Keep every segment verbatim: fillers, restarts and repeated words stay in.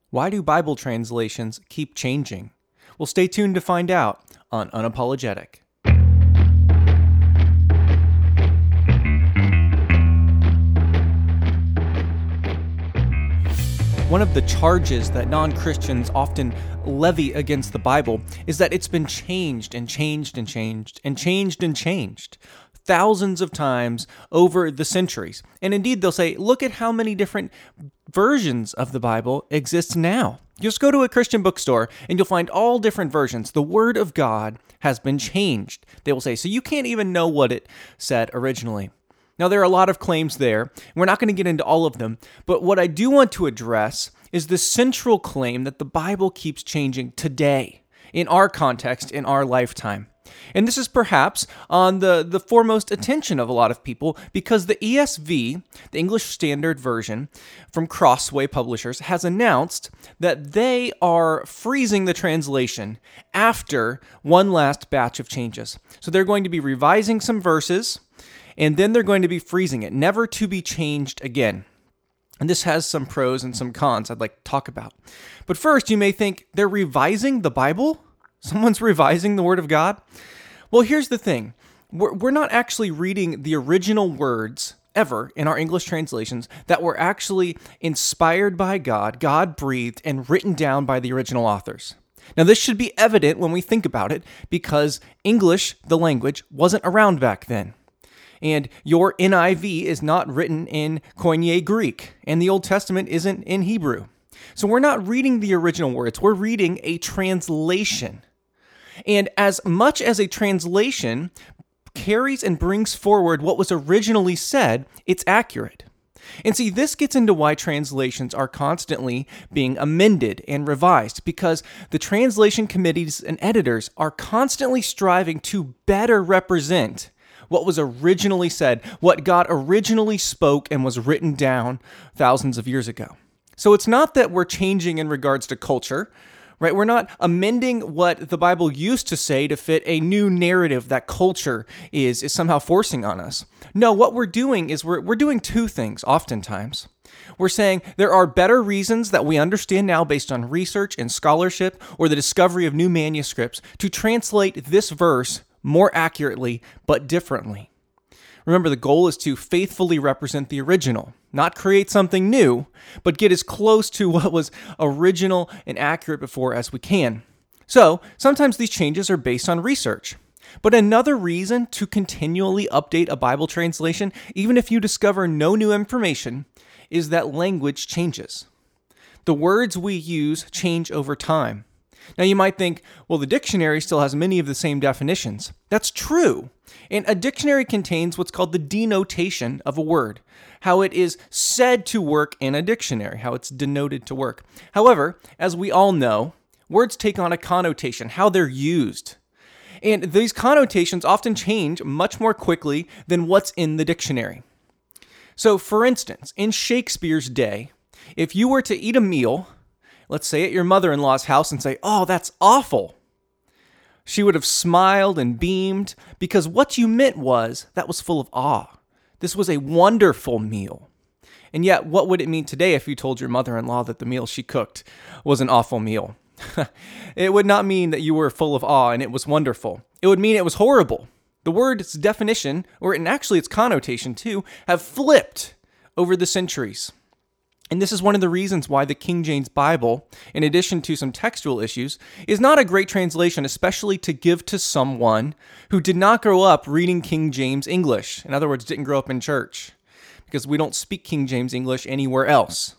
Why do Bible translations keep changing? Well, stay tuned to find out on Unapologetic. One of the charges that non-Christians often levy against the Bible is that it's been changed and changed and changed and changed and changed thousands of times over the centuries. And indeed, they'll say, look at how many different versions of the Bible exist now. Just go to a Christian bookstore and you'll find all different versions. The Word of God has been changed, they will say. So you can't even know what it said originally. Now, there are a lot of claims there. We're not going to get into all of them, but what I do want to address is the central claim that the Bible keeps changing today, in our context, in our lifetime. And this is perhaps on the, the foremost attention of a lot of people because the E S V, the English Standard Version from Crossway Publishers, has announced that they are freezing the translation after one last batch of changes. So they're going to be revising some verses, and then they're going to be freezing it, never to be changed again. And this has some pros and some cons I'd like to talk about. But first, you may think, they're revising the Bible? Someone's revising the Word of God? Well, here's the thing. We're, we're not actually reading the original words ever in our English translations that were actually inspired by God, God-breathed, and written down by the original authors. Now, this should be evident when we think about it because English, the language, wasn't around back then. And your N I V is not written in Koine Greek, and the Old Testament isn't in Hebrew. So we're not reading the original words, we're reading a translation. And as much as a translation carries and brings forward what was originally said, it's accurate. And see, this gets into why translations are constantly being amended and revised, because the translation committees and editors are constantly striving to better represent what was originally said, what God originally spoke and was written down thousands of years ago. So it's not that we're changing in regards to culture, right? We're not amending what the Bible used to say to fit a new narrative that culture is, is somehow forcing on us. No, what we're doing is we're, we're doing two things oftentimes. We're saying there are better reasons that we understand now based on research and scholarship or the discovery of new manuscripts to translate this verse more accurately, but differently. Remember, the goal is to faithfully represent the original, not create something new, but get as close to what was original and accurate before as we can. So, sometimes these changes are based on research. But another reason to continually update a Bible translation, even if you discover no new information, is that language changes. The words we use change over time. Now you might think, well, the dictionary still has many of the same definitions. That's true. And a dictionary contains what's called the denotation of a word, how it is said to work in a dictionary, how it's denoted to work. However, as we all know, words take on a connotation, how they're used. And these connotations often change much more quickly than what's in the dictionary. So, for instance, in Shakespeare's day, if you were to eat a meal, let's say at your mother-in-law's house, and say, oh, that's awful, she would have smiled and beamed because what you meant was that was full of awe. This was a wonderful meal. And yet, what would it mean today if you told your mother-in-law that the meal she cooked was an awful meal? It would not mean that you were full of awe and it was wonderful. It would mean it was horrible. The word's definition, or and actually its connotation too, have flipped over the centuries. And this is one of the reasons why the King James Bible, in addition to some textual issues, is not a great translation, especially to give to someone who did not grow up reading King James English. In other words, didn't grow up in church, because we don't speak King James English anywhere else.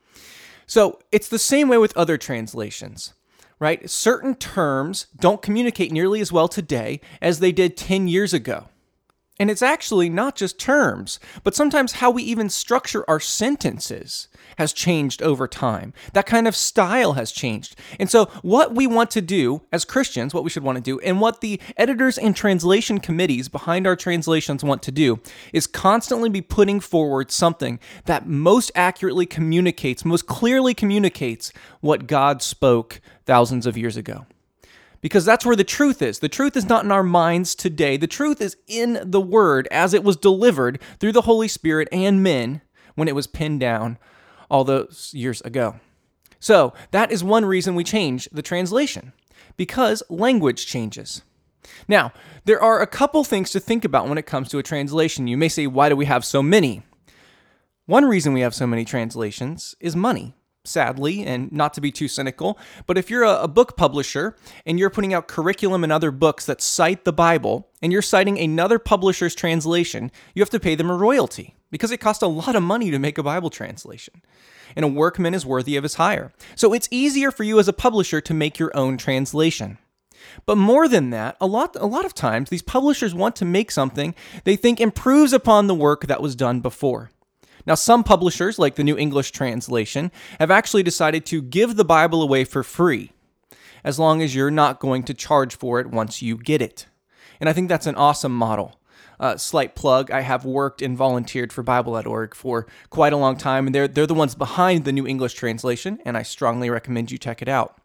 So it's the same way with other translations, right? Certain terms don't communicate nearly as well today as they did ten years ago. And it's actually not just terms, but sometimes how we even structure our sentences has changed over time. That kind of style has changed. And so what we want to do as Christians, what we should want to do, and what the editors and translation committees behind our translations want to do, is constantly be putting forward something that most accurately communicates, most clearly communicates what God spoke thousands of years ago. Because that's where the truth is. The truth is not in our minds today. The truth is in the Word as it was delivered through the Holy Spirit and men when it was penned down all those years ago. So that is one reason we change the translation, because language changes. Now, there are a couple things to think about when it comes to a translation. You may say, why do we have so many? One reason we have so many translations is money. Sadly, and not to be too cynical, but if you're a, a book publisher and you're putting out curriculum and other books that cite the Bible, and you're citing another publisher's translation, you have to pay them a royalty because it costs a lot of money to make a Bible translation. And a workman is worthy of his hire. So it's easier for you as a publisher to make your own translation. But more than that, a lot, a lot of times these publishers want to make something they think improves upon the work that was done before. Now, some publishers, like the New English Translation, have actually decided to give the Bible away for free, as long as you're not going to charge for it once you get it. And I think that's an awesome model. Uh, slight plug, I have worked and volunteered for Bible dot org for quite a long time, and they're, they're the ones behind the New English Translation, and I strongly recommend you check it out.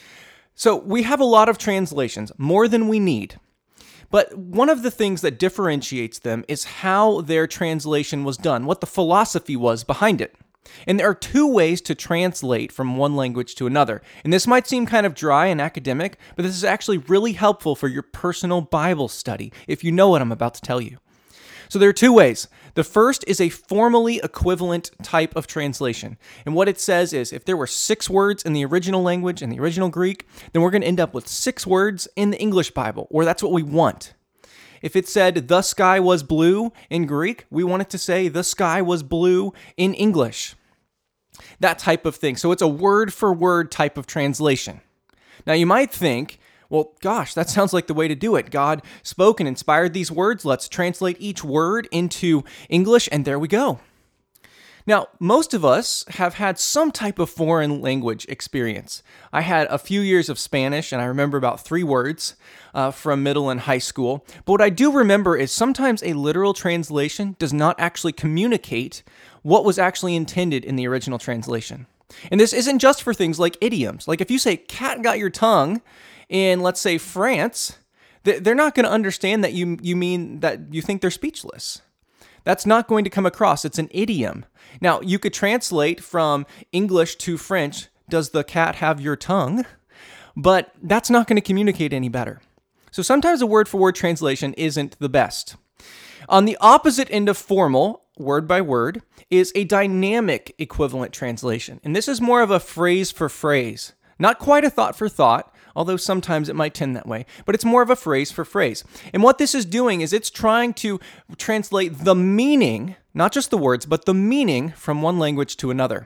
So we have a lot of translations, more than we need. But one of the things that differentiates them is how their translation was done, what the philosophy was behind it. And there are two ways to translate from one language to another. And this might seem kind of dry and academic, but this is actually really helpful for your personal Bible study, if you know what I'm about to tell you. So there are two ways. The first is a formally equivalent type of translation. And what it says is, if there were six words in the original language, in the original Greek, then we're going to end up with six words in the English Bible, or that's what we want. If it said, the sky was blue in Greek, we want it to say, the sky was blue in English. That type of thing. So it's a word-for-word type of translation. Now you might think, well, gosh, that sounds like the way to do it. God spoke and inspired these words. Let's translate each word into English, and there we go. Now, most of us have had some type of foreign language experience. I had a few years of Spanish, and I remember about three words uh, from middle and high school. But what I do remember is sometimes a literal translation does not actually communicate what was actually intended in the original translation. And this isn't just for things like idioms. Like if you say, cat got your tongue, in, let's say, France, they're not going to understand that you you mean that you think they're speechless. That's not going to come across. It's an idiom. Now, you could translate from English to French, does the cat have your tongue? But that's not going to communicate any better. So sometimes a word-for-word translation isn't the best. On the opposite end of formal, word by word, is a dynamic equivalent translation. And this is more of a phrase for phrase. Not quite a thought for thought, although sometimes it might tend that way, but it's more of a phrase for phrase. And what this is doing is it's trying to translate the meaning, not just the words, but the meaning from one language to another.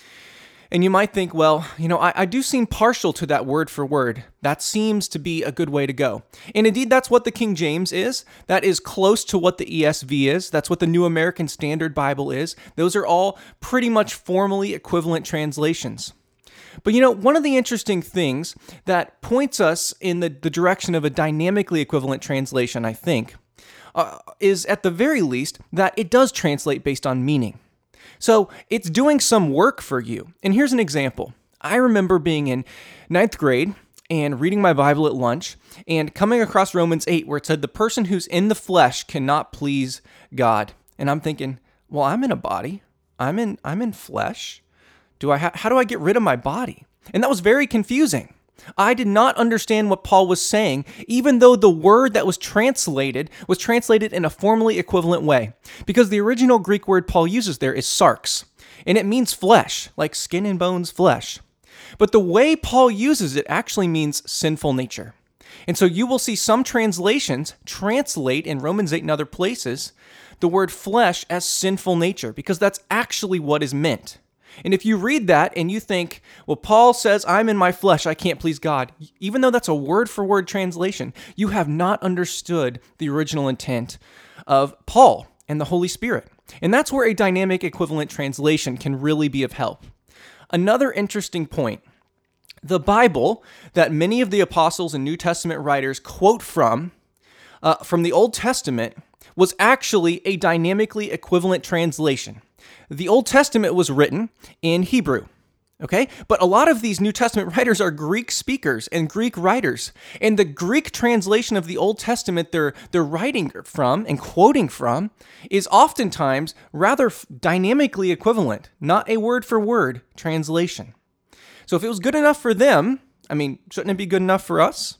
And you might think, well, you know, I, I do seem partial to that word for word. That seems to be a good way to go. And indeed, that's what the King James is. That is close to what the E S V is. That's what the New American Standard Bible is. Those are all pretty much formally equivalent translations. But you know, one of the interesting things that points us in the, the direction of a dynamically equivalent translation, I think, uh, is at the very least that it does translate based on meaning. So it's doing some work for you. And here's an example. I remember being in ninth grade and reading my Bible at lunch and coming across Romans eight where it said the person who's in the flesh cannot please God. And I'm thinking, well, I'm in a body. I'm in I'm in flesh. Do I ha- how do I get rid of my body? And that was very confusing. I did not understand what Paul was saying, even though the word that was translated was translated in a formally equivalent way. Because the original Greek word Paul uses there is sarx, and it means flesh, like skin and bones flesh. But the way Paul uses it actually means sinful nature. And so you will see some translations translate in Romans eight and other places the word flesh as sinful nature, because that's actually what is meant. And if you read that and you think, well, Paul says, I'm in my flesh, I can't please God, even though that's a word-for-word translation, you have not understood the original intent of Paul and the Holy Spirit. And that's where a dynamic equivalent translation can really be of help. Another interesting point, the Bible that many of the apostles and New Testament writers quote from, uh, from the Old Testament, was actually a dynamically equivalent translation. The Old Testament was written in Hebrew, okay? But a lot of these New Testament writers are Greek speakers and Greek writers. And the Greek translation of the Old Testament they're, they're writing from and quoting from is oftentimes rather dynamically equivalent, not a word-for-word translation. So if it was good enough for them, I mean, shouldn't it be good enough for us?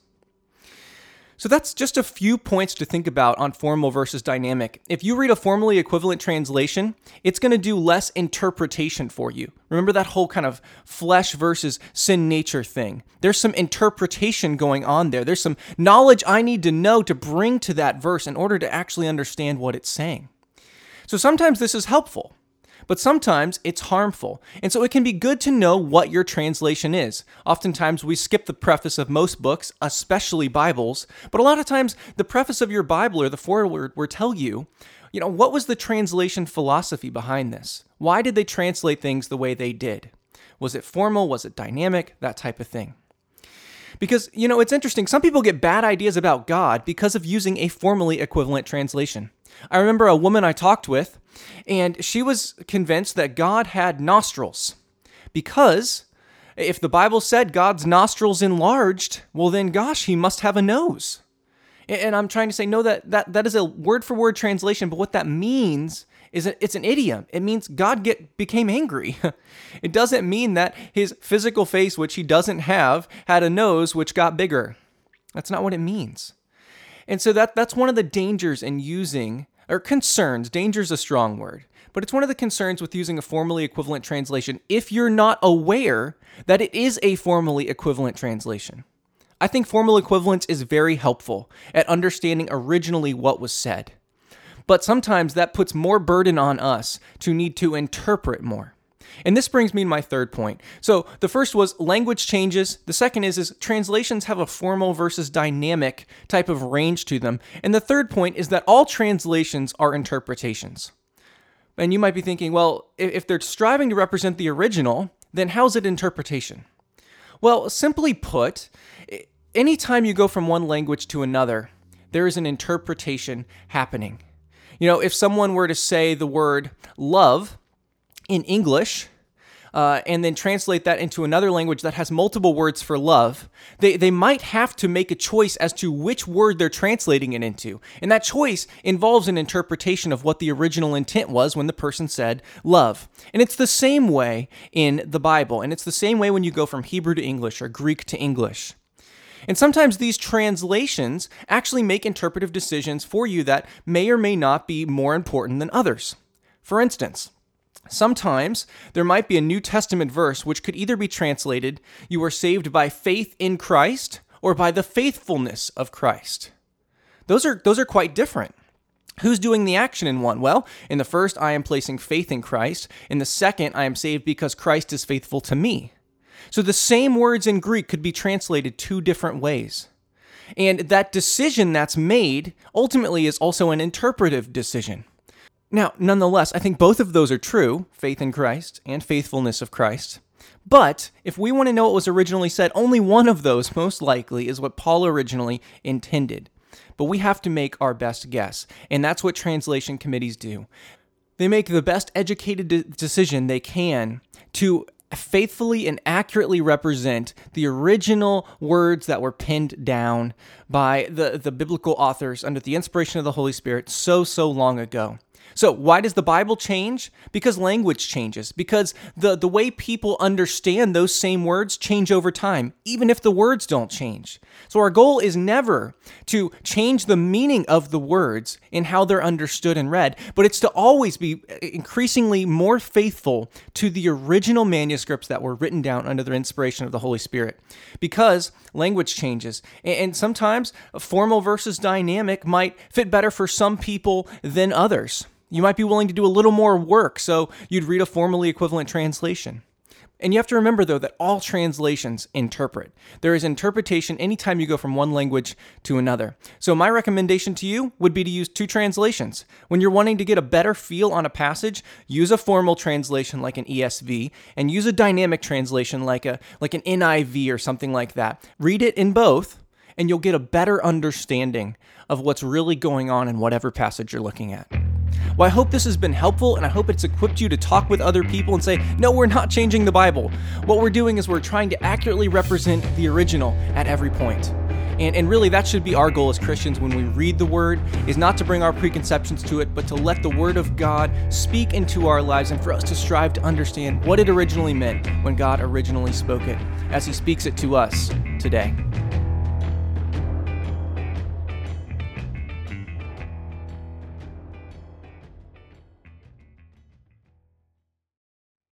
So that's just a few points to think about on formal versus dynamic. If you read a formally equivalent translation, it's going to do less interpretation for you. Remember that whole kind of flesh versus sin nature thing. There's some interpretation going on there. There's some knowledge I need to know to bring to that verse in order to actually understand what it's saying. So sometimes this is helpful, but sometimes it's harmful. And so it can be good to know what your translation is. Oftentimes we skip the preface of most books, especially Bibles, but a lot of times the preface of your Bible or the foreword will tell you, you know, what was the translation philosophy behind this? Why did they translate things the way they did? Was it formal? Was it dynamic? That type of thing. Because, you know, it's interesting. Some people get bad ideas about God because of using a formally equivalent translation. I remember a woman I talked with, and she was convinced that God had nostrils because if the Bible said God's nostrils enlarged, well then, gosh, he must have a nose. And I'm trying to say, no, that that, that is a word-for-word translation, but what that means is that it's an idiom. It means God get became angry. It doesn't mean that his physical face, which he doesn't have, had a nose which got bigger. That's not what it means. And so that that's one of the dangers in using, or concerns, danger is a strong word, but it's one of the concerns with using a formally equivalent translation if you're not aware that it is a formally equivalent translation. I think formal equivalence is very helpful at understanding originally what was said. But sometimes that puts more burden on us to need to interpret more. And this brings me to my third point. So the first was language changes. The second is, is translations have a formal versus dynamic type of range to them. And the third point is that all translations are interpretations. And you might be thinking, well, if they're striving to represent the original, then how's it interpretation? Well, simply put, anytime you go from one language to another, there is an interpretation happening. You know, if someone were to say the word love in English, uh, and then translate that into another language that has multiple words for love, they, they might have to make a choice as to which word they're translating it into. And that choice involves an interpretation of what the original intent was when the person said love. And it's the same way in the Bible. And it's the same way when you go from Hebrew to English or Greek to English. And sometimes these translations actually make interpretive decisions for you that may or may not be more important than others. For instance, sometimes there might be a New Testament verse which could either be translated, "You are saved by faith in Christ," or "by the faithfulness of Christ." Those are those are quite different. Who's doing the action in one? Well, in the first, I am placing faith in Christ. In the second, I am saved because Christ is faithful to me. So the same words in Greek could be translated two different ways. And that decision that's made ultimately is also an interpretive decision. Now, nonetheless, I think both of those are true, faith in Christ and faithfulness of Christ. But if we want to know what was originally said, only one of those most likely is what Paul originally intended. But we have to make our best guess, and that's what translation committees do. They make the best educated de- decision they can to faithfully and accurately represent the original words that were penned down by the, the biblical authors under the inspiration of the Holy Spirit so, so long ago. So why does the Bible change? Because language changes, because the, the way people understand those same words change over time, even if the words don't change. So our goal is never to change the meaning of the words in how they're understood and read, but it's to always be increasingly more faithful to the original manuscripts that were written down under the inspiration of the Holy Spirit, because language changes. And sometimes formal versus dynamic might fit better for some people than others. You might be willing to do a little more work, so you'd read a formally equivalent translation. And you have to remember, though, that all translations interpret. There is interpretation anytime you go from one language to another. So my recommendation to you would be to use two translations. When you're wanting to get a better feel on a passage, use a formal translation like an E S V, and use a dynamic translation like a like an N I V or something like that. Read it in both, and you'll get a better understanding of what's really going on in whatever passage you're looking at. Well, I hope this has been helpful, and I hope it's equipped you to talk with other people and say, no, we're not changing the Bible. What we're doing is we're trying to accurately represent the original at every point. And, and really, that should be our goal as Christians when we read the Word, is not to bring our preconceptions to it, but to let the Word of God speak into our lives and for us to strive to understand what it originally meant when God originally spoke it, as He speaks it to us today.